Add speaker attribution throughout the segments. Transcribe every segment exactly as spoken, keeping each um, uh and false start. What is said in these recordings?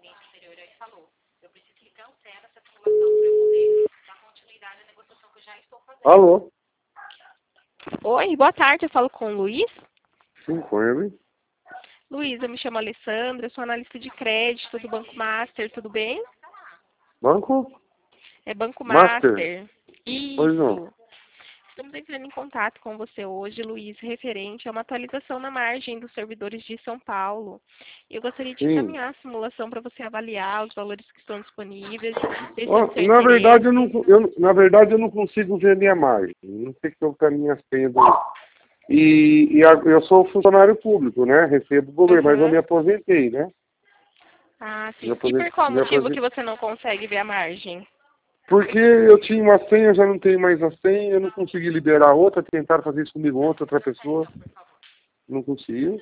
Speaker 1: Alô?
Speaker 2: Oi, boa tarde, eu falo com o Luiz.
Speaker 1: Sim, com ele.
Speaker 2: Luiz, eu me chamo Alessandra, eu sou analista de crédito do Banco Master, tudo bem?
Speaker 1: Banco?
Speaker 2: É Banco
Speaker 1: Master?
Speaker 2: Master.
Speaker 1: Pois não.
Speaker 2: Isso. Estamos entrando em contato com você hoje, Luiz, referente a uma atualização na margem dos servidores de São Paulo. Eu gostaria de
Speaker 1: Sim.
Speaker 2: encaminhar a simulação para você avaliar os valores que estão disponíveis. ver se
Speaker 1: Ó,
Speaker 2: é do seu
Speaker 1: na verdade, eu
Speaker 2: interesse.
Speaker 1: não, eu, na verdade, eu não consigo ver minha margem. Não sei que eu com a minha senha do... E, e a, eu sou funcionário público, né? Recebo do governo, mas eu
Speaker 2: Uhum.
Speaker 1: me aposentei, né?
Speaker 2: Ah, sim.
Speaker 1: Me
Speaker 2: E por
Speaker 1: aposentei,
Speaker 2: qual
Speaker 1: me
Speaker 2: motivo que
Speaker 1: aposentei.
Speaker 2: você não consegue ver a margem?
Speaker 1: Porque eu tinha uma senha, eu já não tenho mais a senha, eu não consegui liberar outra, tentaram fazer isso comigo ontem, outra pessoa. Não conseguiu.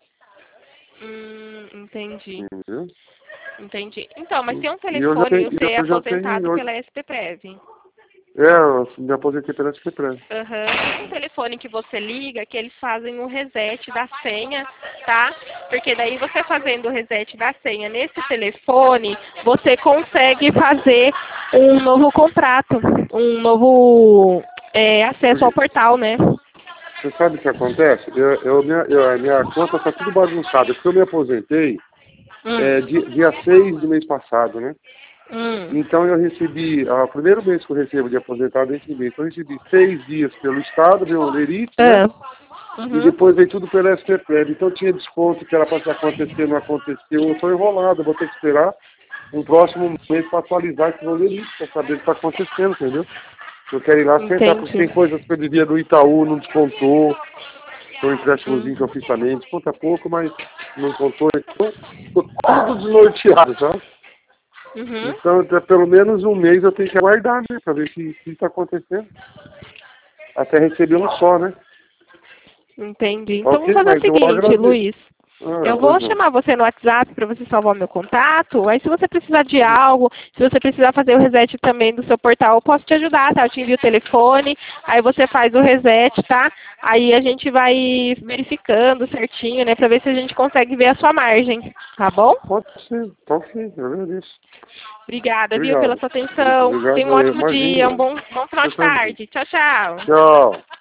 Speaker 2: Hum, entendi.
Speaker 1: Entendeu?
Speaker 2: Entendi. Então, mas tem um
Speaker 1: E eu já
Speaker 2: telefone,
Speaker 1: tenho,
Speaker 2: você é
Speaker 1: eu já tenho,
Speaker 2: aposentado
Speaker 1: eu,
Speaker 2: pela S P Prev.
Speaker 1: é, eu me aposentei pela S P P R E.
Speaker 2: Aham. Tem um telefone que você liga que eles fazem o reset da senha, tá? Porque daí você fazendo o reset da senha nesse telefone, você consegue fazer um novo contrato, um novo é, acesso ao portal, né?
Speaker 1: Você sabe o que acontece? Eu, eu, minha, eu, a minha conta está tudo bagunçada, porque eu me aposentei
Speaker 2: Hum,
Speaker 1: é, dia, dia seis do mês passado, né?
Speaker 2: hum,
Speaker 1: Então eu recebi, ah, o primeiro mês que eu recebo de aposentado é esse mês, então eu recebi seis dias pelo Estado, meu Lerite, né?
Speaker 2: é,
Speaker 1: E
Speaker 2: uhum,
Speaker 1: depois veio tudo pela S P P R E. Então tinha desconto que era para acontecer, não aconteceu. Eu estou enrolado, eu vou ter que esperar um próximo mês para atualizar esse meu Lerite, para saber o que está acontecendo, entendeu? Eu quero ir lá sentar, porque
Speaker 2: entendi.
Speaker 1: tem coisas que eu devia do Itaú, não descontou. Foi um
Speaker 2: Hum,
Speaker 1: empréstimozinho que eu fiz também, desconta pouco, mas não contou, então ficou tudo desnorteado, sabe?
Speaker 2: uhum,
Speaker 1: Então, até pelo menos um mês eu tenho que aguardar, né, pra ver o que está acontecendo. Até receber um só, né?
Speaker 2: entendi. Então vamos
Speaker 1: Ok,
Speaker 2: fazer o
Speaker 1: mas eu
Speaker 2: seguinte,
Speaker 1: agradeço.
Speaker 2: Luiz.
Speaker 1: Ah,
Speaker 2: Eu vou
Speaker 1: pois não.
Speaker 2: chamar você no WhatsApp para você salvar o meu contato. Aí, se você precisar de algo, se você precisar fazer o reset também do seu portal, eu posso te ajudar, tá? Eu te envio o telefone, aí você faz o reset, tá? Aí a gente vai verificando certinho, né, para ver se a gente consegue ver a sua margem, tá bom?
Speaker 1: Pode ser, pode ser, eu agradeço.
Speaker 2: Obrigada, viu, pela
Speaker 1: Obrigado.
Speaker 2: sua atenção. Tenha
Speaker 1: Obrigado,
Speaker 2: um
Speaker 1: eu
Speaker 2: ótimo dia, um
Speaker 1: imagino.
Speaker 2: bom, bom final
Speaker 1: Você
Speaker 2: de
Speaker 1: também.
Speaker 2: tarde. Tchau, tchau.
Speaker 1: Tchau.